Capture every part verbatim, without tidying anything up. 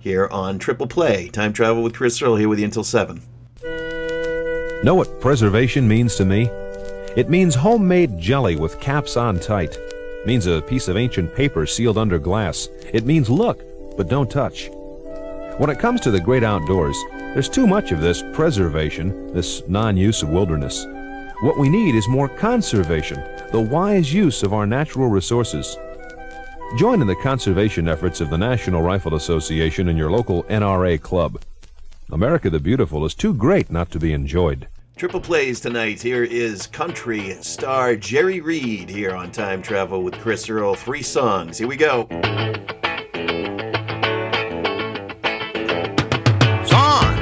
here on Triple Play. Time Travel with Chris Earl here with you until seven. Know what preservation means to me? It means homemade jelly with caps on tight. It means a piece of ancient paper sealed under glass. It means look, but don't touch. When it comes to the great outdoors, there's too much of this preservation, this non-use of wilderness. What we need is more conservation, the wise use of our natural resources. Join in the conservation efforts of the National Rifle Association and your local N R A club. America the Beautiful is too great not to be enjoyed. Triple Plays tonight. Here is country star Jerry Reed here on Time Travel with Chris Earl. Three songs. Here we go. Son!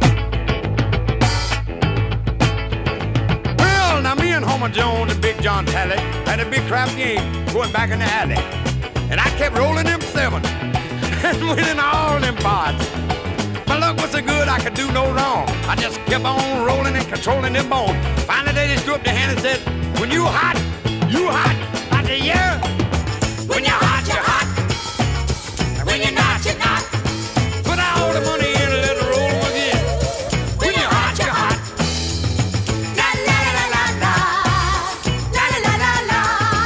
Well, now me and Homer Jones and Big John Talley had a big crap game going back in the alley. And I kept rolling them seven and winning all them pots. My luck was so good I could do no wrong. I just kept on rolling and controlling them bones. Finally they just threw up their hand and said, when you hot, you hot. I said, yeah. When you're hot, you're hot. And when you're not, you're not. Put all the money in and let it roll again. When you're hot, you're hot. La la la la la. La la la la la.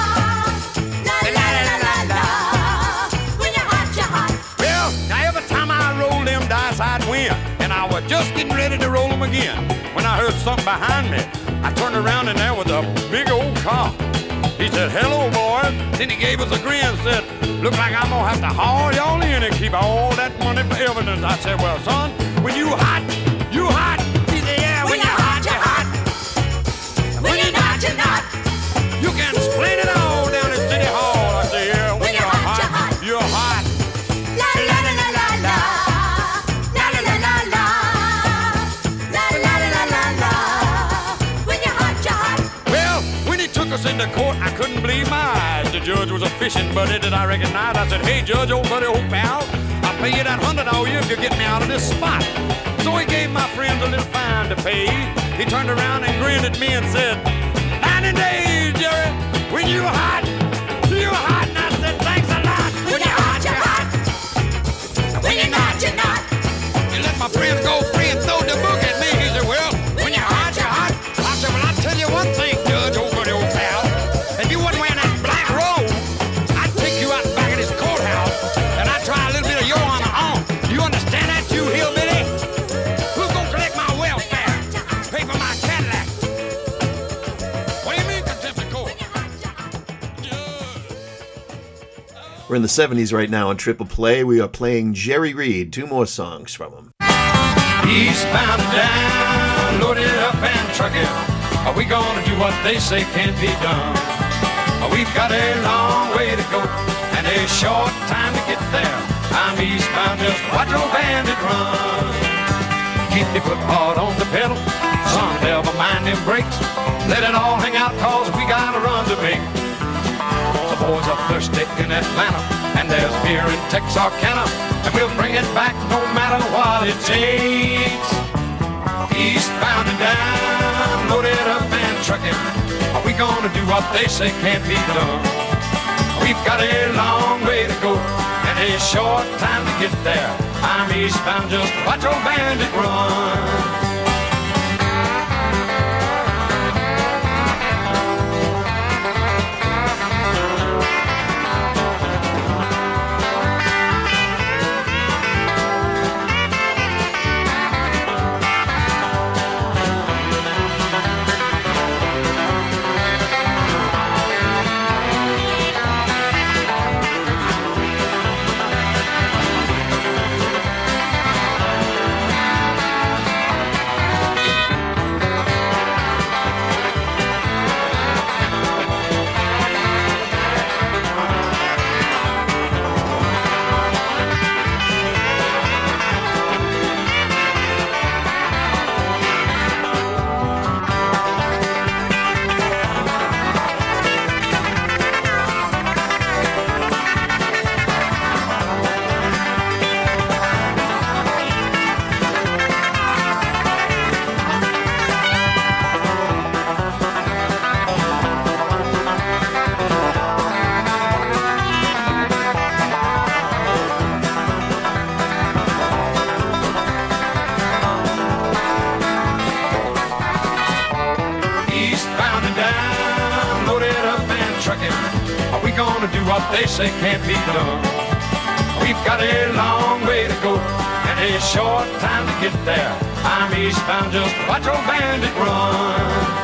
La la la la la. When you're hot, you're hot. Well, now every time I roll them dice, I'd win. And I was just getting ready to roll them again when I heard something behind me. I turned around and there was a big old car. He said, hello, boys. Then he gave us a grin and said, look like I'm going to have to haul y'all in and keep all that money for evidence. I said, well, son, when you hot, you hot. He said, yeah, when, when you're hot, you're hot. hot. When you're not, you're not. You can explain it all down at City Hall. I said, yeah, when, when you're, you're hot, hot, you're hot. La la la la la la. La la la la la. La la la la la. When you're hot, you're hot. Well, when he took us into court, I couldn't believe my eyes. The judge was a fishing buddy that I recognized. I said, hey, Judge, old buddy, old pal, I'll pay you that hundred all you if you get me out of this spot. So he gave my friends a little fine to pay. He turned around and grinned at me and said, ninety days, Jerry, when you hot, you hot. And I said, thanks a lot. When you're hot, you're hot. When you're not, you're not. You let my friends go free and throw the book at me. He said, well, when you're hot, you're hot. I said, well, I'll tell you one thing, Judge, old buddy, old pal. If you wasn't wearing that black robe, I'd take you out back of this courthouse and I'd try a little bit of your honor on. You understand that, you hillbilly? Who's gonna collect my welfare? Pay for my Cadillac? What do you mean, contempt of court? We're in the seventies right now on Triple Play. We are playing Jerry Reed. Two more songs from him. Eastbound and down, loaded up and trucking. Are we gonna do what they say can't be done? We've got a long way to go and a short time to get there. I'm eastbound, just watch old bandit run. Keep your foot hard on the pedal, son, never mind them brakes. Let it all hang out, cause we got a run to make. The boys are thirsty in Atlanta, and there's beer in Texarkana, and we'll bring it back no matter what it takes. Eastbound and down, loaded up and trucking. Are we gonna do what they say can't be done? We've got a long way to go and a short time to get there. I'm eastbound, just watch old bandit run. what they say can't be done. We've got a long way to go and a short time to get there. I'm eastbound, just watch old bandit run.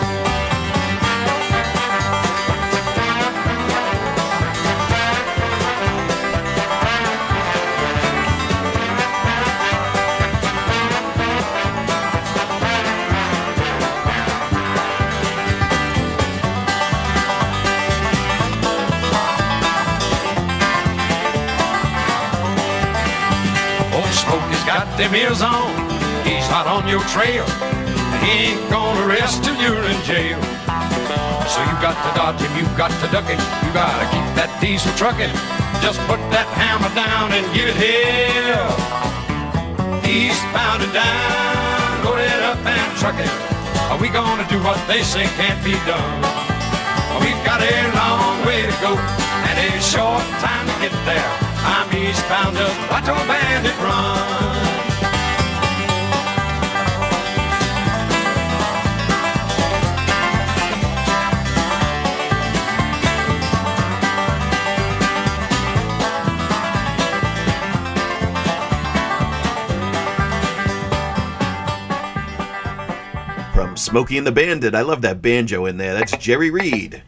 Got them ears on, he's hot on your trail, and he ain't gonna rest till you're in jail. So you got to dodge him, you got to duck it, you gotta keep that diesel trucking. Just put that hammer down and give it hell. Eastbound and down, load it up and truck it. Are we gonna do what they say can't be done? We've got a long way to go and a short time to get there. I'm eastbound, just watch old bandit run. From Smokey and the Bandit, I love that banjo in there. That's Jerry Reed.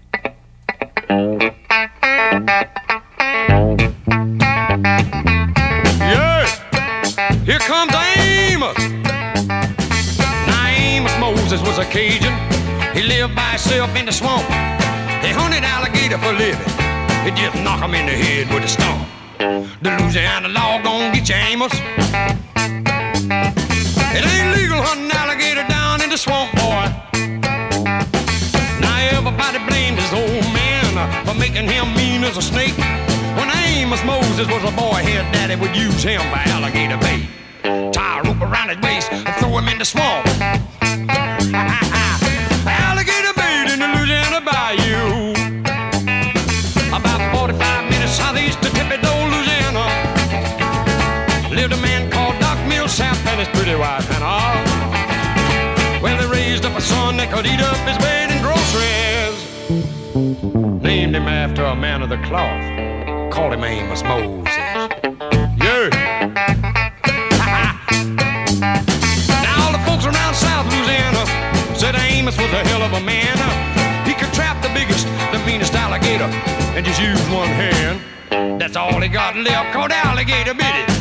Here comes Amos. Now Amos Moses was a Cajun. He lived by himself in the swamp. He hunted alligator for a living. He just knock him in the head with a stump. The Louisiana law gon' get you, Amos. It ain't legal hunting alligator down in the swamp, boy. Now everybody blamed his old man for making him mean as a snake. When Amos Moses was a boy, his daddy would use him for alligator bait. Tie a rope around his waist and throw him in the swamp. Alligator bait in the Louisiana bayou. About forty-five minutes southeast of Thibodaux, Louisiana, lived a man called Doc Millsap and his pretty wife Hannah. Well, they raised up a son that could eat up his bait and groceries. Named him after a man of the cloth. Called him Amos Moses. Yeah. Now all the folks around South Louisiana said Amos was a hell of a man. He could trap the biggest, the meanest alligator and just use one hand. That's all he got left, called alligator bit it.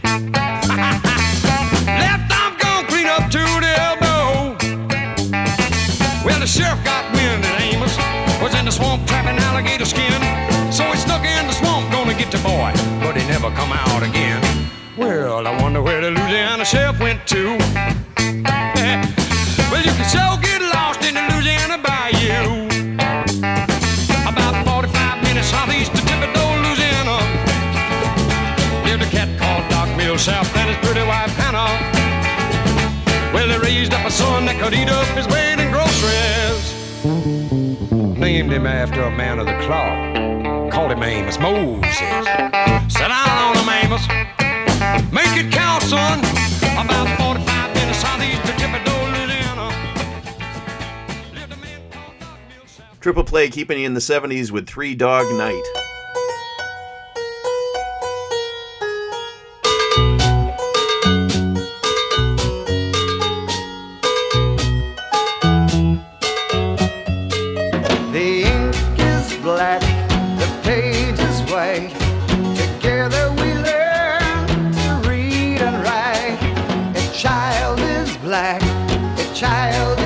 Left arm gone clean up to the elbow. Well, the sheriff got wind that Amos was in the swamp trapping alligator skin. So he snuck in the swamp, gonna get the boy, but he never come out again. Well, I wonder where the Louisiana sheriff went to. Well, you can so get lost in the Louisiana bayou. About forty-five minutes southeast of Thibodaux, Louisiana, lived a cat called Doc Millsap and his pretty wife Hannah. Well, they raised up a son that could eat up his weight in groceries. Named him after a man of the cloth. Called him Amos Moses. Sit down on him, Amos. Make it count, son. About forty-five minutes southeast of Thibodaux, Louisiana. Lived a man called Doc Millsap. Triple play keeping you in the seventies with Three Dog Night.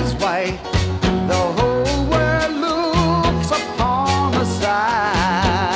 The whole world looks upon the side.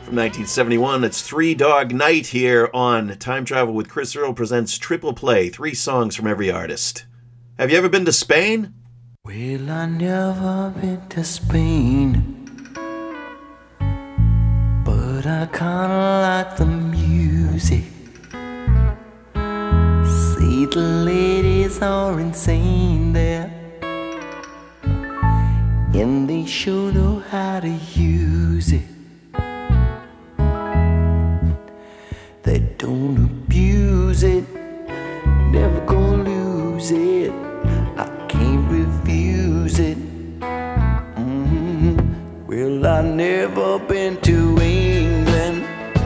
From nineteen seventy-one, it's Three Dog Night here on Time Travel with Chris Earl presents Triple Play, three songs from every artist. Have you ever been to Spain? Well, I never been to Spain, but I kinda like the music. See, the ladies are insane there, and they sure know how to use it. They don't abuse it, never gonna lose it. I can't refuse it. Mm-hmm. Well, I never been to England,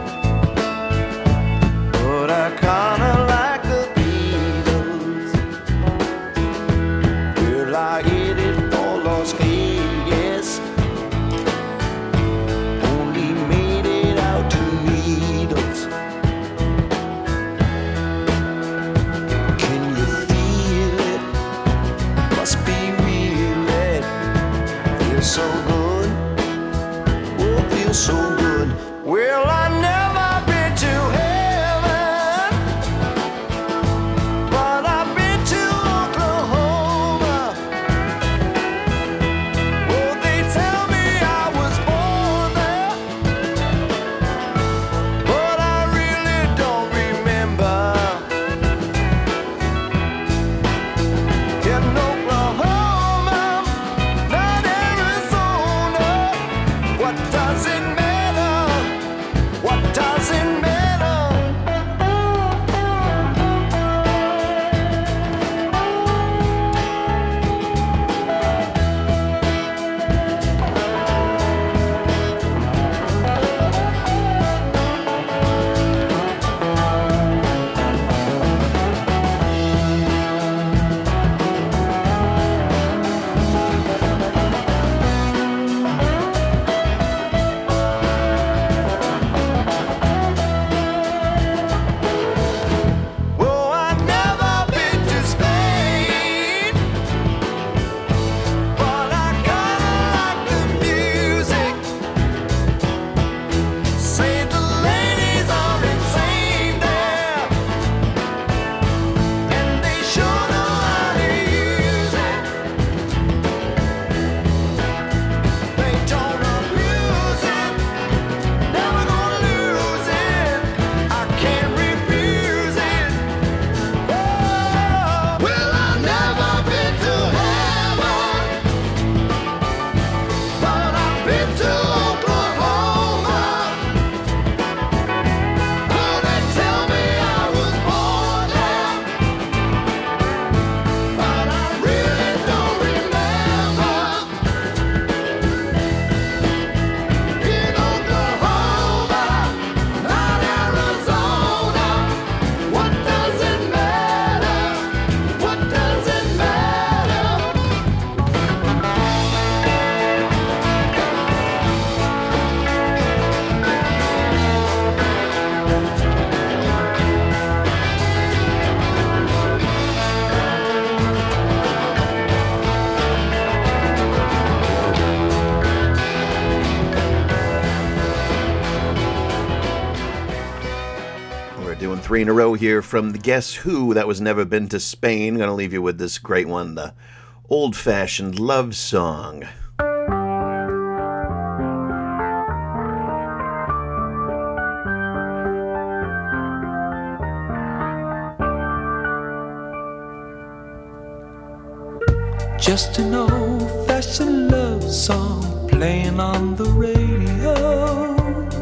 but I kinda like the Beatles. Well, I hit it for Las Vegas, only made it out to Needles. So good, oh, feels so good. Well, I never been to heaven, but I've been to Oklahoma. Oh, they tell me I was born there, but I really don't remember. In Oklahoma, what does it matter? What does it matter? Three in a row here from the Guess Who that was Never Been to Spain. Gonna leave you with this great one, the Old-Fashioned Love Song. Just an old-fashioned love song playing on the radio,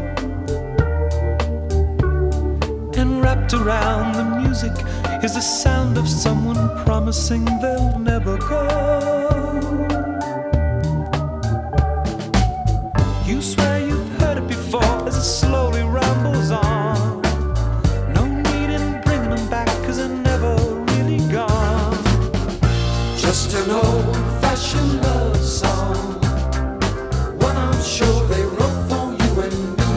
and wrapped around the music is the sound of someone promising they'll never go. You swear you've heard it before as it slowly rambles on. No need in bringing them back, 'cause they're never really gone. Just an old-fashioned love song, one I'm sure they wrote for you and me.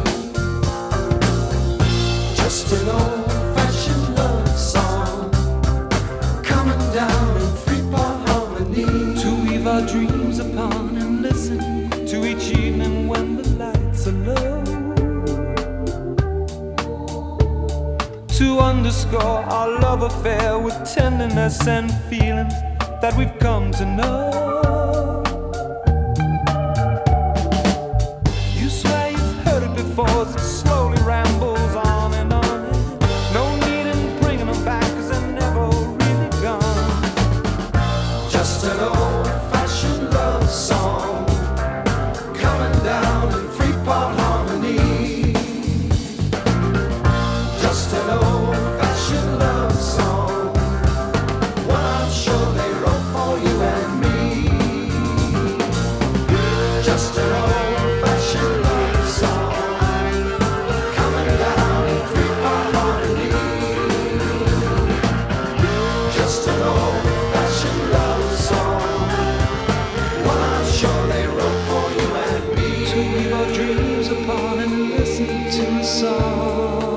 Just an old-fashioned love song, coming down in Freeport Hall. to underscore our love affair with tenderness and feeling that we've come to know. You swear you've heard it before as it slowly rambles on and on. No need in bringing them back, cause they're never really gone. Just an old-fashioned love song coming down in three-part harmony. Just an old-fashioned love song, one I'm sure they wrote for you and me. Just an old-fashioned love song coming down in three-part harmony. Just an old-fashioned love song, one I'm sure they wrote for you and me. To weave our dreams upon and listen to a song.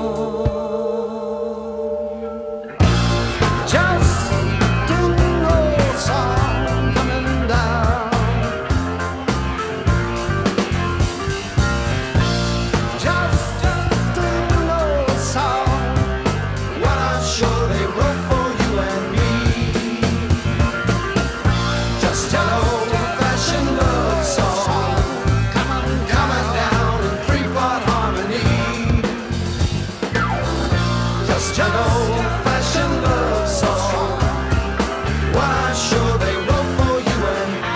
Just an old song coming down. Just an old song, what I'm sure they wrote for you and me. Just an old-fashioned love song coming, coming down in three-part harmony. Just an old-fashioned love song, what I'm sure they wrote for you and me.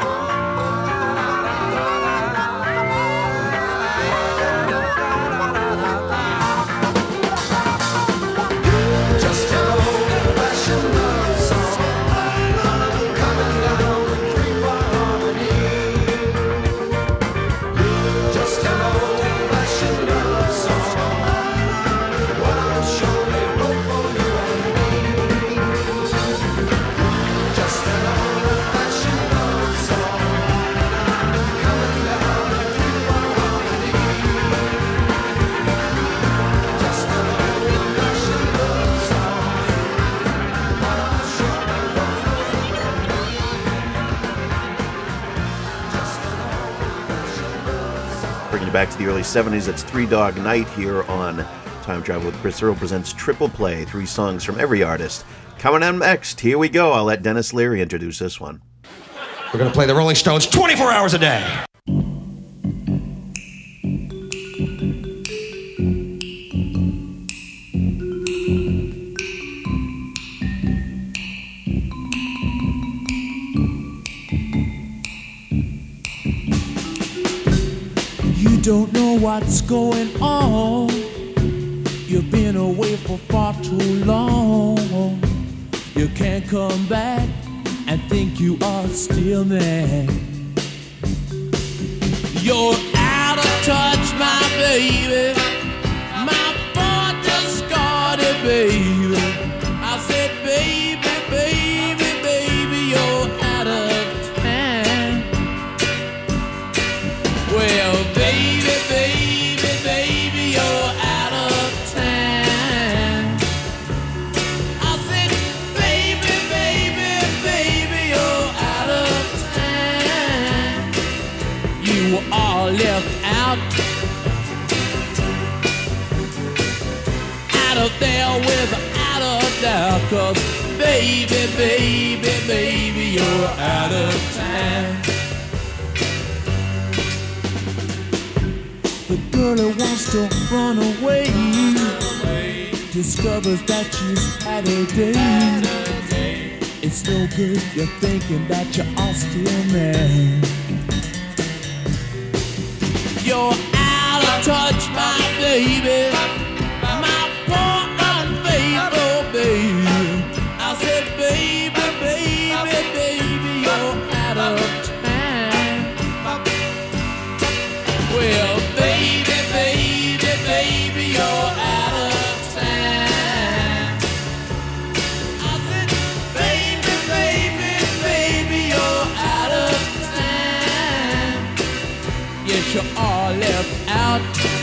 Just an old-fashioned love song coming down in three-part harmony. Just an old-fashioned love song, what I'm sure they wrote for you and me. Just an old-fashioned love song coming down in three-part harmony. Just an old-fashioned love song, what I'm sure they wrote for you and me. Just an old-fashioned love song. Bringing you back to the early seventies, it's Three Dog Night here on Time Travel with Chris Earl presents Triple Play, three songs from every artist. Coming on next, here we go. I'll let Dennis Leary introduce this one. We're going to play the Rolling Stones twenty-four hours a day. You don't know what's going on. You've been away for far too long. You can't come back and think you are still there. You're out of touch, my baby. My boy just got it, baby. I said, baby, baby, baby, you're out of time. Well, baby, baby, baby, you're out of time. I said, baby, baby, baby, you're out of time. You are left out, out of there without a doubt. 'Cause baby, baby, baby, you're out of time. The girl who wants to run away discovers that she's had a day. It's no good, you're thinking that you are still mad. You're out of touch, my baby. My poor unfaithful baby. I said, baby, baby, baby, you're out of time. Well, baby, baby, baby, you're out of time. I said, baby, baby, baby, you're out of time. Yes, you are left out,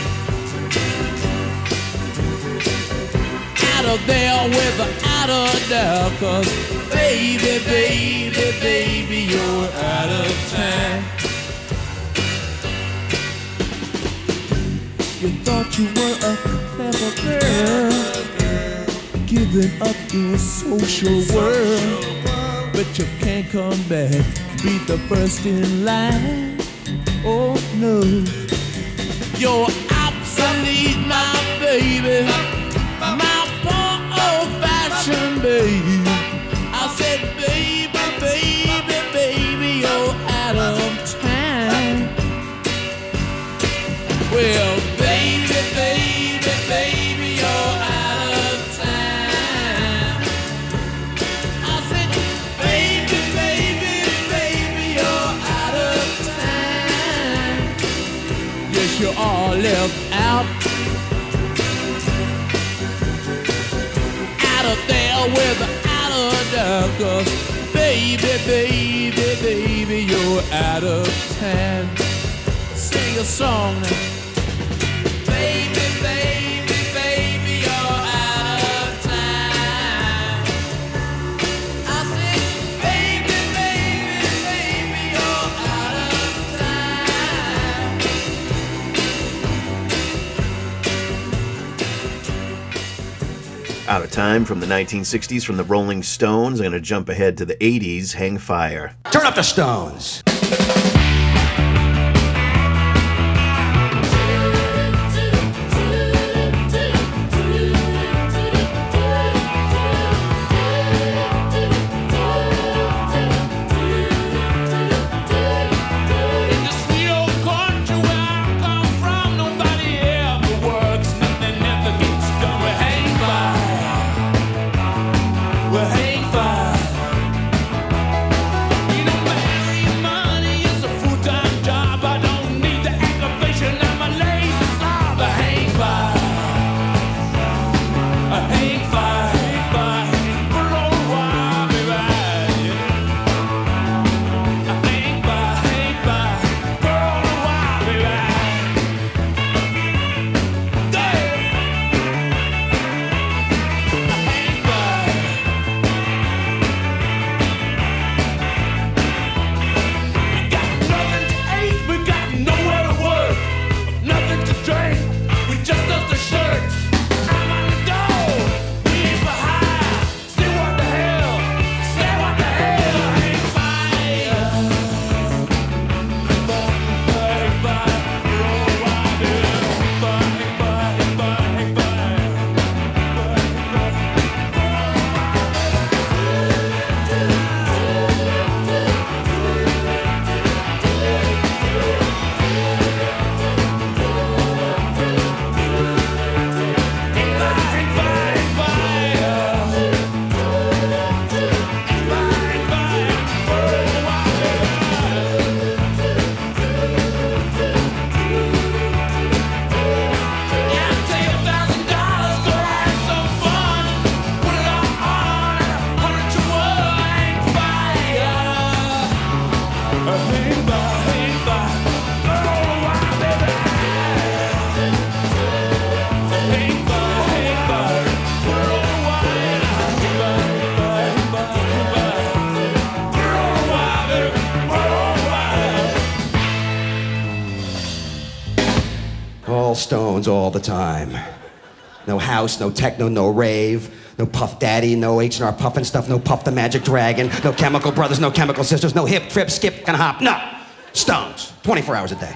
out of there without a doubt. 'Cause baby, baby, baby, you're out of time. You thought you were a clever girl, moving up in a social world, but you can't come back, be the first in line. Oh no, you're obsolete, my baby, my poor old-fashioned baby. I said, baby, baby, baby, you're out of time. Well, baby, baby, baby, you're out of time. I said, baby, baby, baby, you're out of time. Yes, you are left out. Out of there without a doubt. 'Cause baby, baby, baby, you're out of time. Sing a song now. Baby, baby, baby, you're out of time. I said, baby, baby, baby, you're out of time. Out of Time from the nineteen sixties from the Rolling Stones. I'm going to jump ahead to the eighties, Hang Fire. Turn up the Stones. Stones all the time. No house, no techno, no rave, no Puff Daddy, no H and R Puffin' stuff, no Puff the Magic Dragon, no Chemical Brothers, no Chemical Sisters, no hip, trip, skip, and hop. No! Stones. twenty-four hours a day.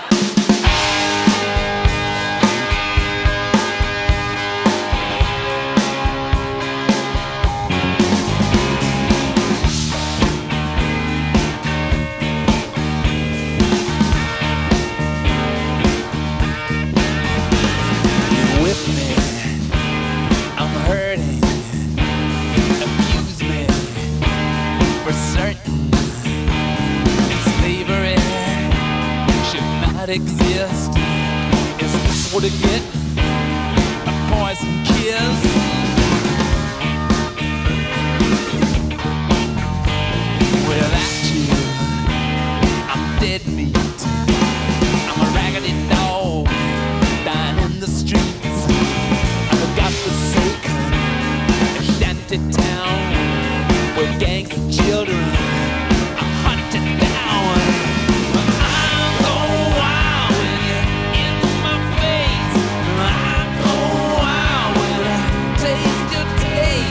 Exist. Is this what I get? A poison kiss? Without you, I'm dead meat. I'm a raggedy dog dying in the streets. I've got the soaking a shanty town where gangs of children are hunted down. Taste your taste.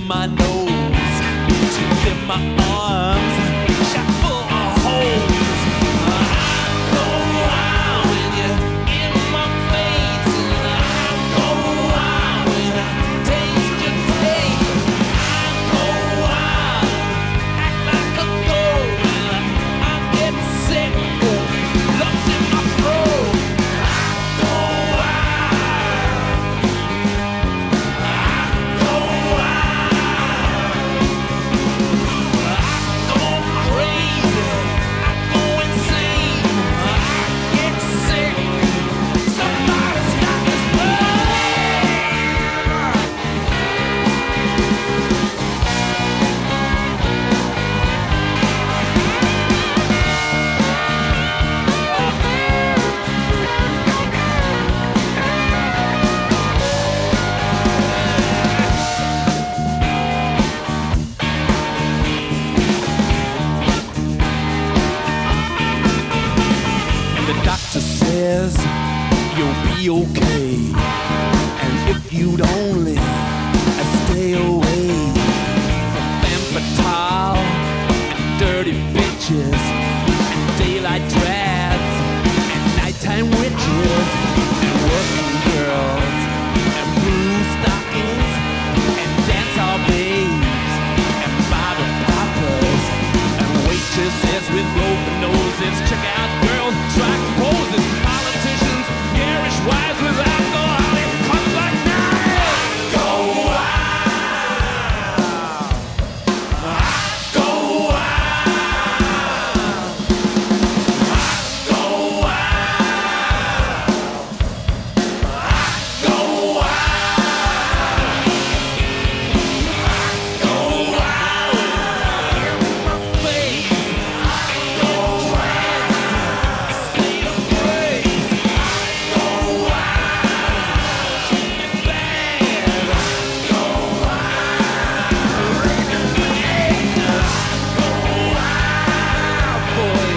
my nose, chips in my arms, shot full of holes. I go out when you're in my face, and I go out when I taste your taste. I go out, act like a girl, and I get sick, lumps in my throat. I go out, I go out, I go crazy, I go insane, I get sick. Somebody stop this play. The doctor says you'll be okay, and if you'd only stay away from femme fatale and dirty bitches and daylight drabs and nighttime witches and working girls and blue stockings and dance hall babes and bottle poppers and waitresses with open noses, check out girls, track poses, politicians, garish wives with alcoholic cups like knives. Go out, go out, go out, go out, go out, my face. Go out, state of grace. Go out, treat me bad. Go out, ring the bell. Go out, boy.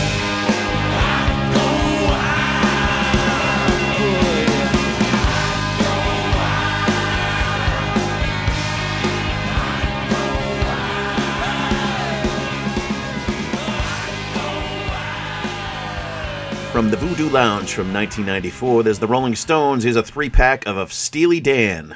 Go out, boy. From the Voodoo Lounge from nineteen ninety-four, there's the Rolling Stones. Here's a three-pack of, of Steely Dan.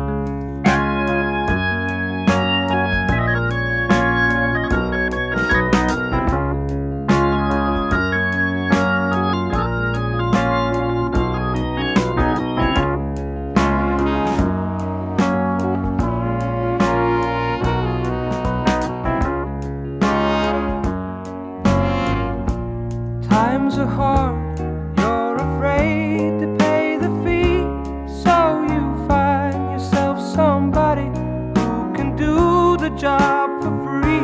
Times are hard, you're afraid to pay the fee, so you find yourself somebody who can do the job for free.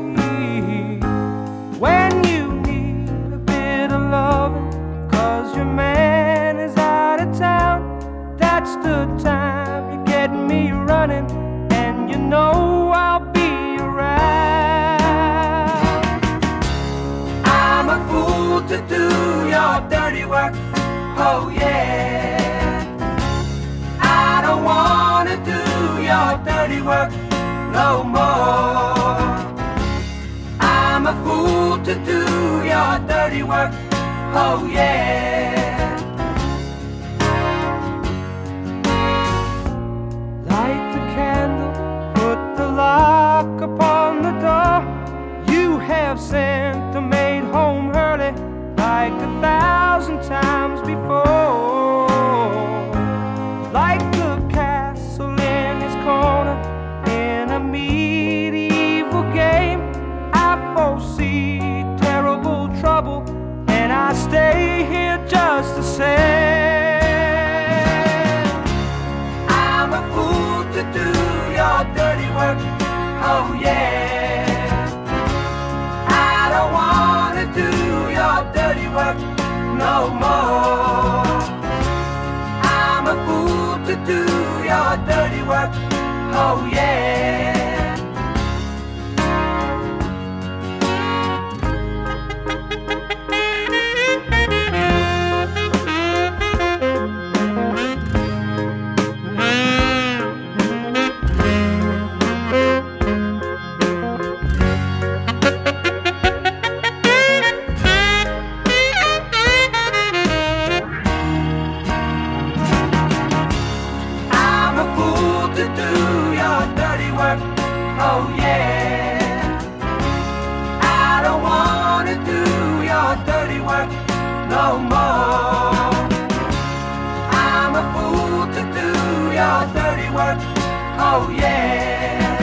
When you need a bit of loving, cause your man is out of town, that's the time you get me running, and you know I'll be around. I'm a fool to do your dirty work, oh yeah. I don't wanna do your dirty work no more. I'm a fool to do your dirty work, oh yeah. Light the candle, put the lock upon the door. You have sent the maid home early like a thousand times before. Like the castle in his corner in a medieval game, I foresee terrible trouble, and I stay here just the same. I'm a fool to do your dirty work, oh yeah. I don't wanna do your dirty work no more. I'm a fool to do your dirty work, oh yeah. oh yeah. I don't wanna do your dirty work no more. I'm a fool to do your dirty work, oh yeah.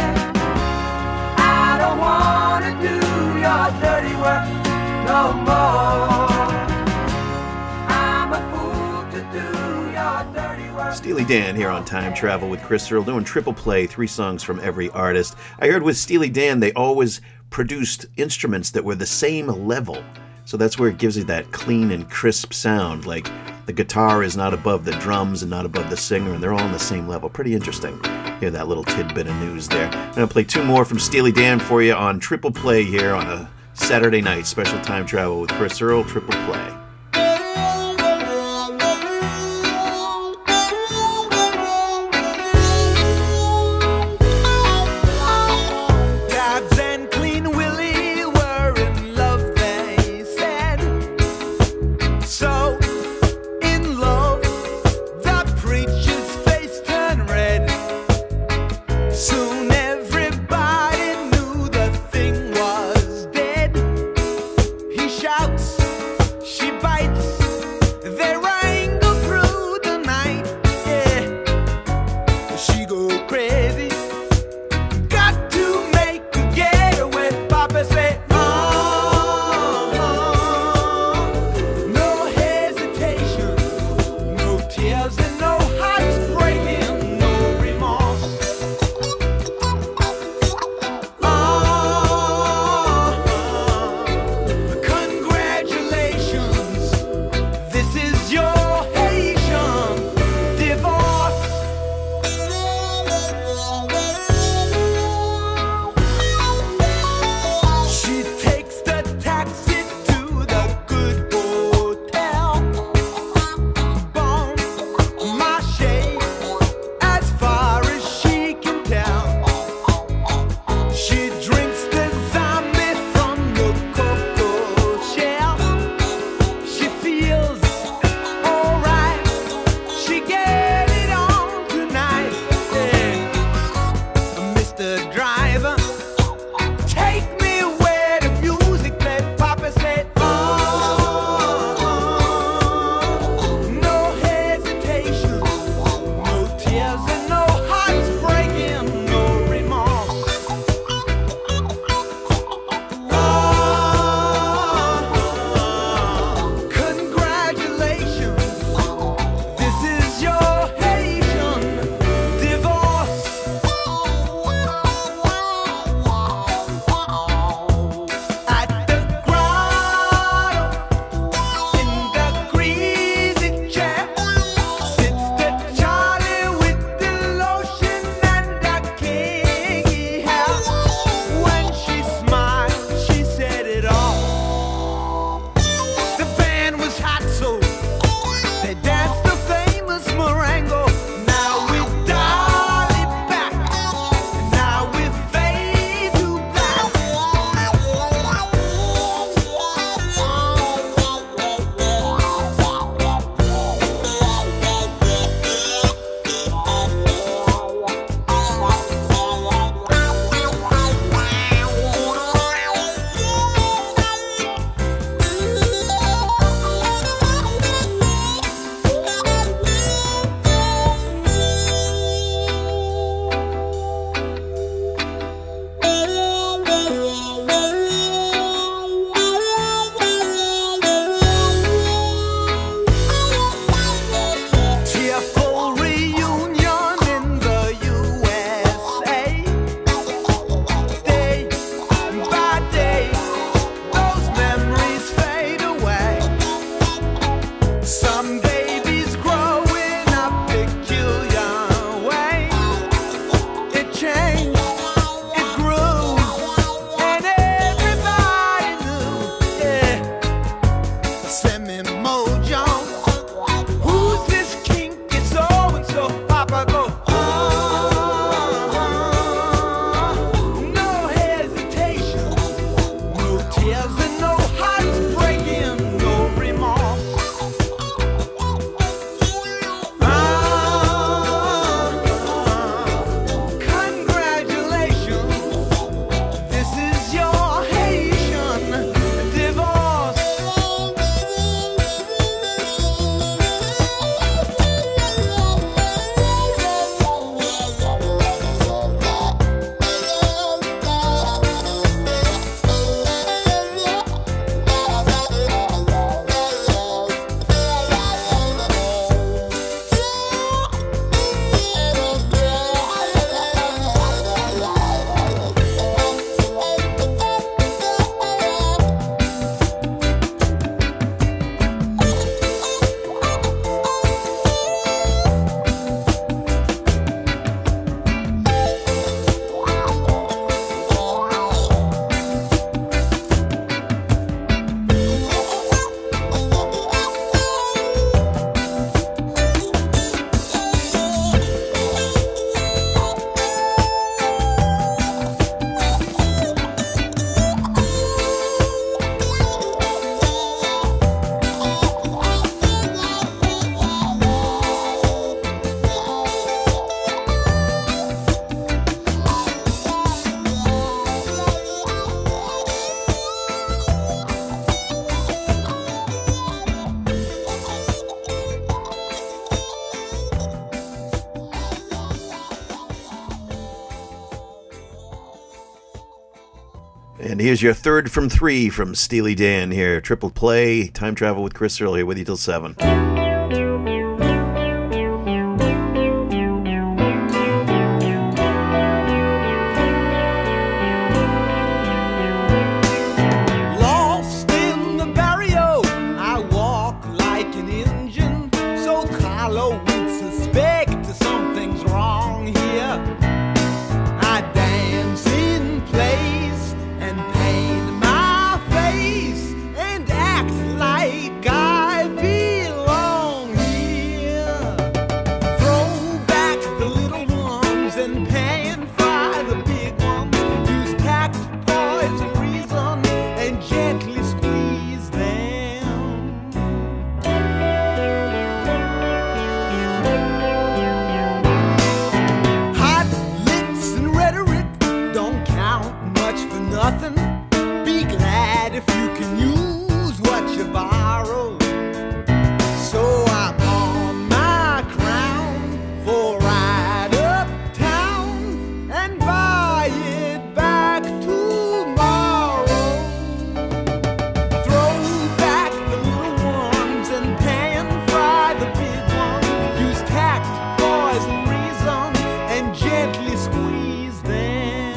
I don't wanna do your dirty work no more. I'm a fool to do your dirty work. Steely Dan here on Time Travel with Chris Earl, doing triple play, three songs from every artist. I heard with Steely Dan, they always produced instruments that were the same level. So that's where it gives you that clean and crisp sound. Like the guitar is not above the drums and not above the singer, and they're all on the same level. Pretty interesting. Hear that little tidbit of news there. I'm going to play two more from Steely Dan for you on triple play here on a Saturday night. Special Time Travel with Chris Earl, triple play. She And here's your third from three from Steely Dan here. Triple play, time travel with Chris Earl here with you till seven. Lost in the barrio, I walk like an Injun, so Carlo would suspect something's wrong here. I dance in place and paint my face and act like I belong here. Throw back the little ones and pan-fry the big ones. Use tact, poise, and reason and gently squeeze them. Hot licks and rhetoric don't count much for nothing. Be glad if you can use what you borrow. So I'm on my crown for right uptown and buy it back tomorrow. Throw back the little ones and pan-fry the big ones. Use tact, poise, and reason and gently squeeze them.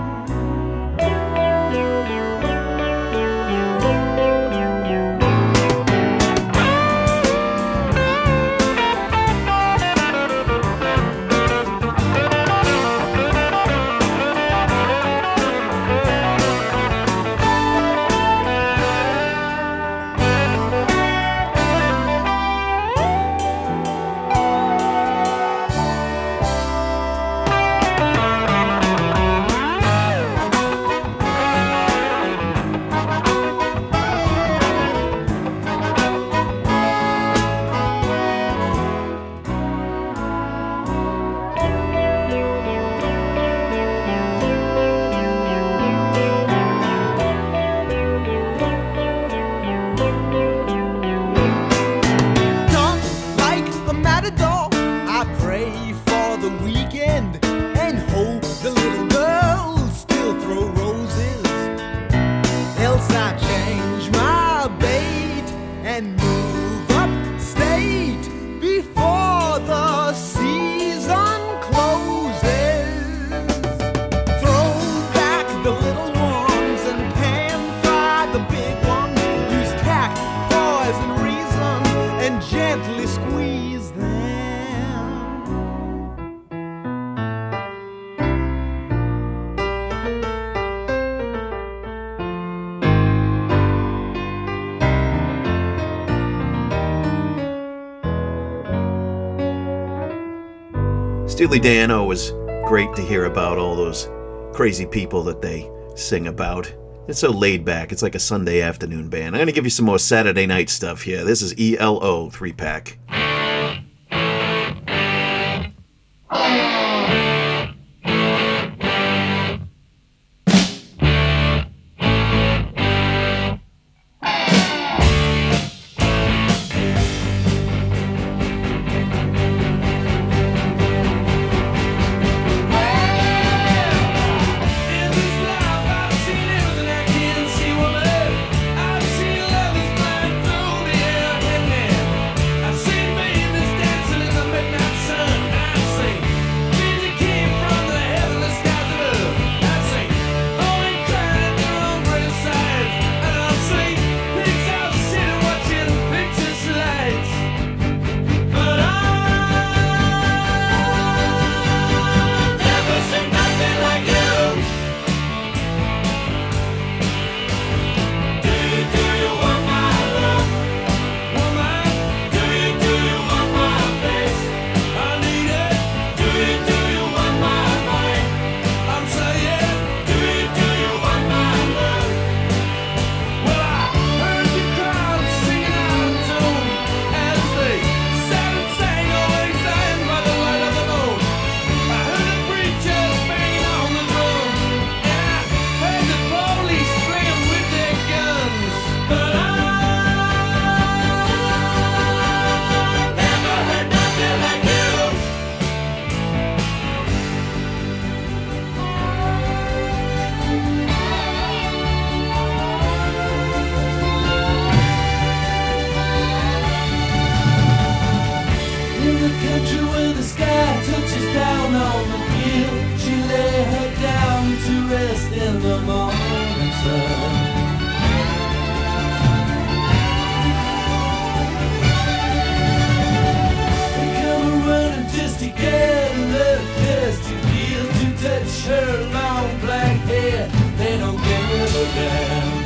Dumb like a matador, I pray for the weekend and hope the little girls still throw roses. Else I change my bait and move upstate before the season closes. Throw back the little ones and pan-fry the big ones. Use tact, poise, and reason and gently squeeze them. Steely Dan, always great to hear about all those crazy people that they sing about. It's so laid back. It's like a Sunday afternoon band. I'm going to give you some more Saturday night stuff here. This is E L O three pack. In this life I've seen everything I can see, woman. I've seen love is flying through the air, and then I've seen vintage shirt, long black hair, they don't give a damn.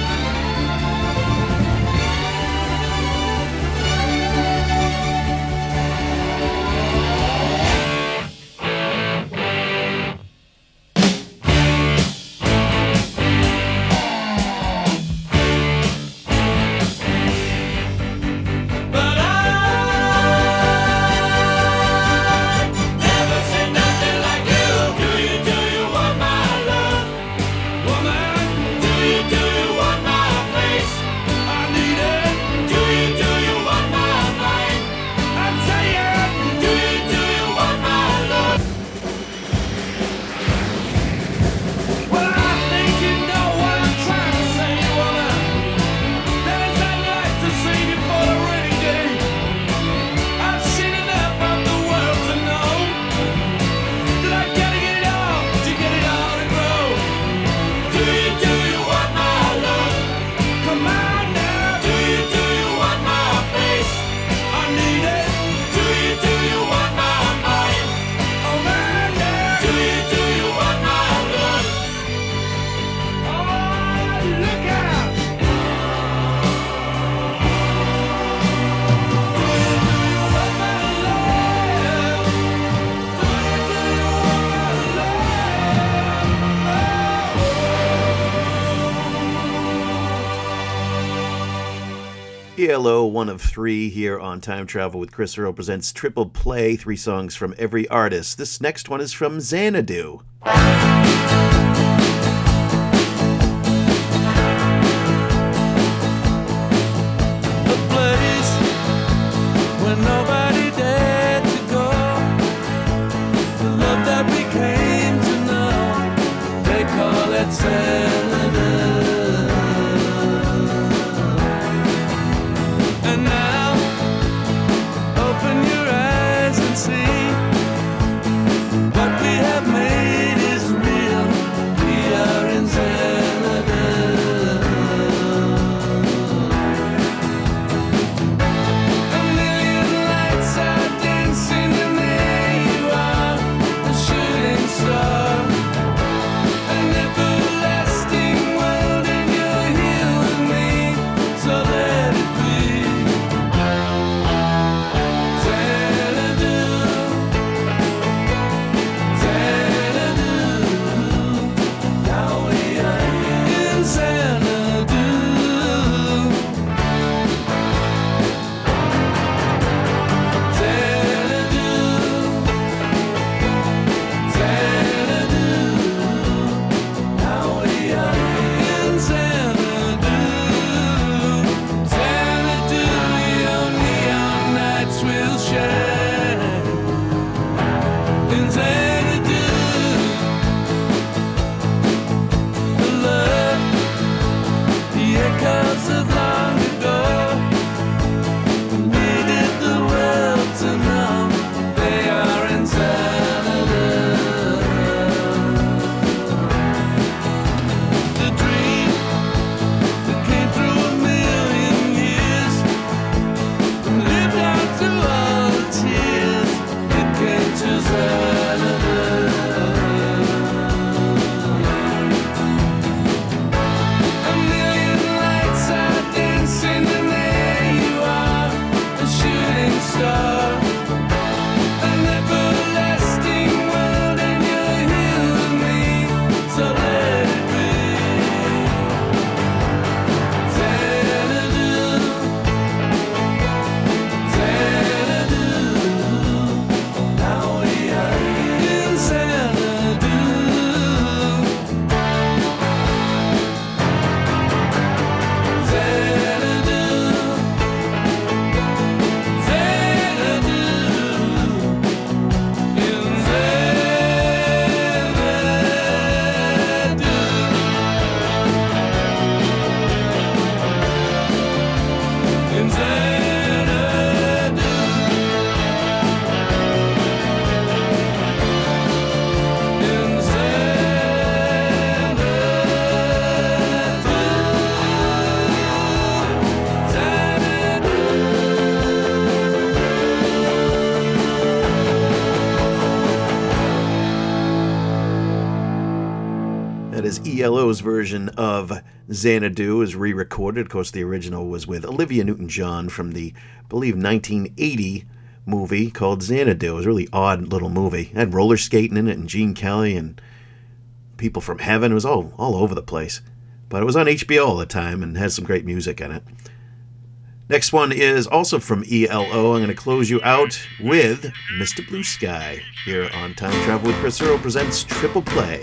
E L O, one of three here on Time Travel with Chris Earl presents Triple Play, three songs from every artist. This next one is from Xanadu. A place where nobody dared to go. The love that we came to know, they call it Xanadu. And now, open your eyes and see what we have made is real. We are in Xanadu. A million lights are dancing and there you are, the shooting star. An everlasting world and you're here with me, so let it be. Xanadu, Xanadu, now we are in Xanadu. Xanadu, Xanadu, now we are in Xanadu. Xanadu, your neon nights will shine. In Xanadu, the love, the echoes of long ago needed the world to know they are in Xanadu. The dream that came through a million years, lived out through all the tears, it came to Xanadu. is E L O's version of Xanadu, is re-recorded. Of course, the original was with Olivia Newton-John from the, I believe, nineteen eighty movie called Xanadu. It was a really odd little movie. It had roller skating in it and Gene Kelly and people from heaven. It was all, all over the place. But it was on H B O all the time and has some great music in it. Next one is also from E L O. I'm going to close you out with Mister Blue Sky here on Time Travel with Chris Earl presents Triple Play.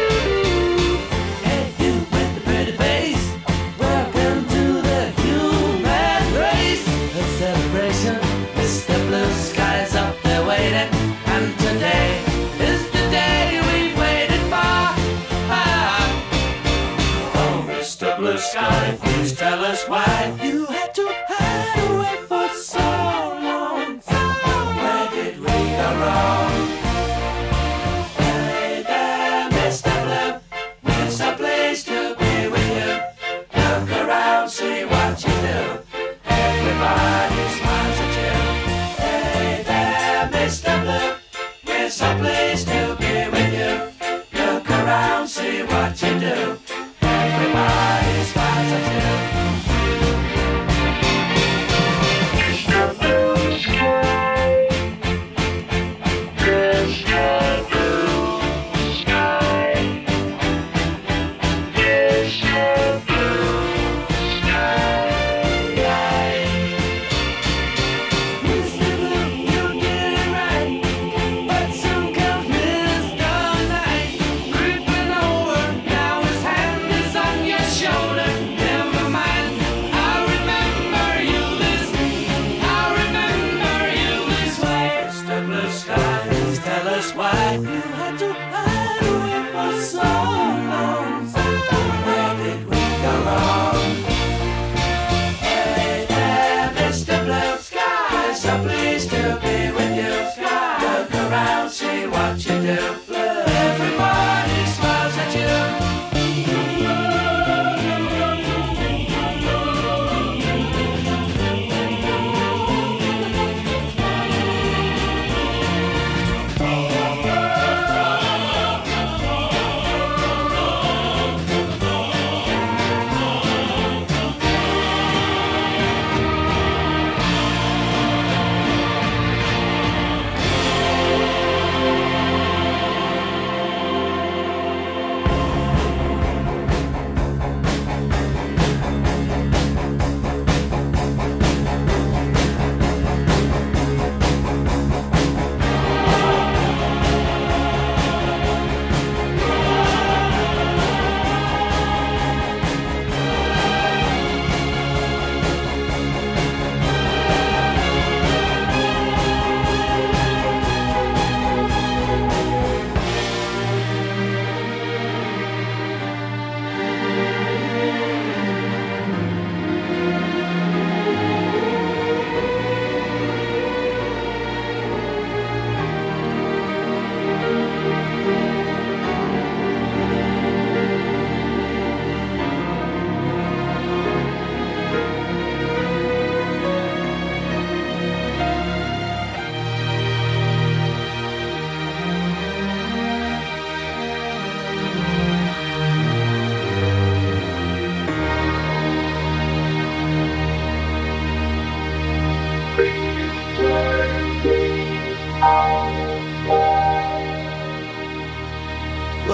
Hey, you with the pretty face, welcome to the human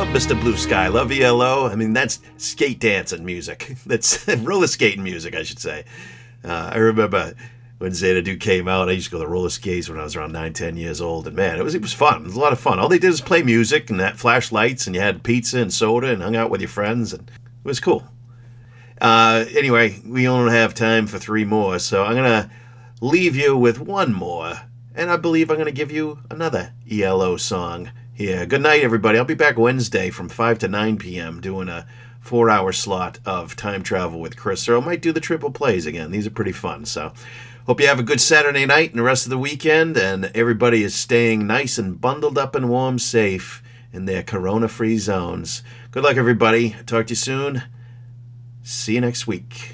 love Mister Blue Sky. Love E L O. I mean, that's skate dancing music. That's roller skating music, I should say. Uh, I remember when Xanadu came out, I used to go to roller skates when I was around nine, ten years old. And man, it was it was fun. It was a lot of fun. All they did was play music and that flashlights, and you had pizza and soda and hung out with your friends. And it was cool. Uh, anyway, we only have time for three more, so I'm going to leave you with one more. And I believe I'm going to give you another E L O song here. Good night, everybody. I'll be back Wednesday from five to nine p.m. doing a four-hour slot of Time Travel with Chris Earl. Might do the triple plays again. These are pretty fun. So hope you have a good Saturday night and the rest of the weekend, and everybody is staying nice and bundled up and warm, safe in their corona-free zones. Good luck, everybody. Talk to you soon. See you next week.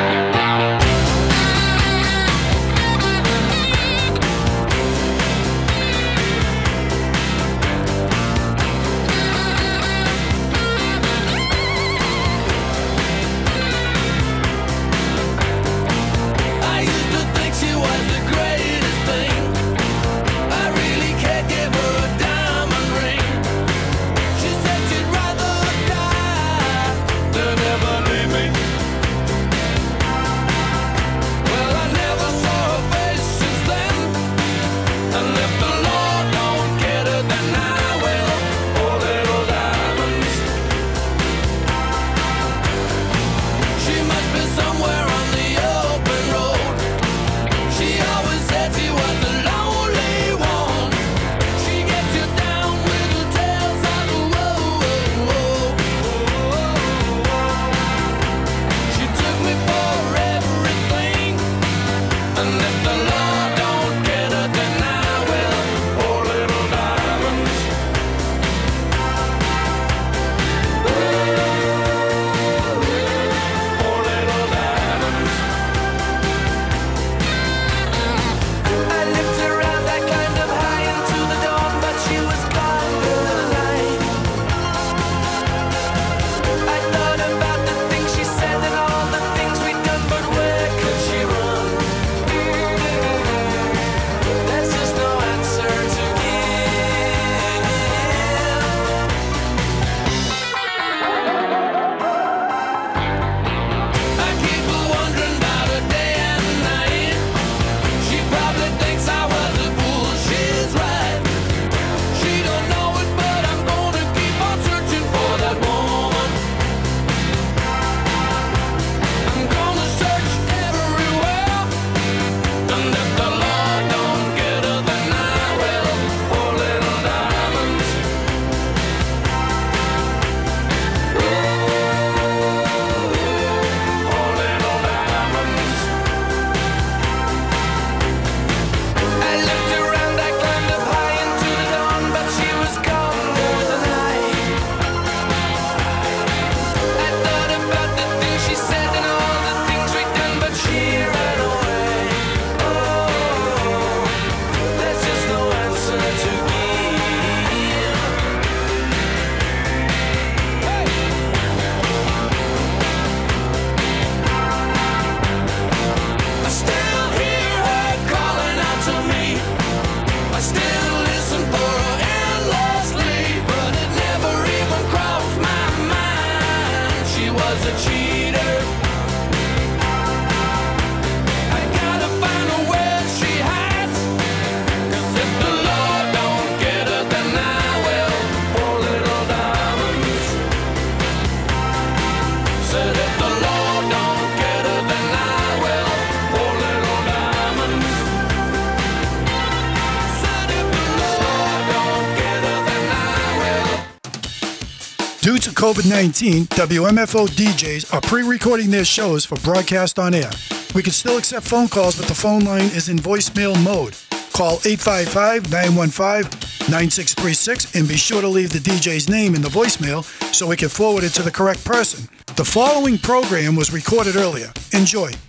Due to COVID nineteen, W M F O D Js are pre-recording their shows for broadcast on air. We can still accept phone calls, but the phone line is in voicemail mode. Call eight five five, nine one five, nine six three six and be sure to leave the D J's name in the voicemail so we can forward it to the correct person. The following program was recorded earlier. Enjoy.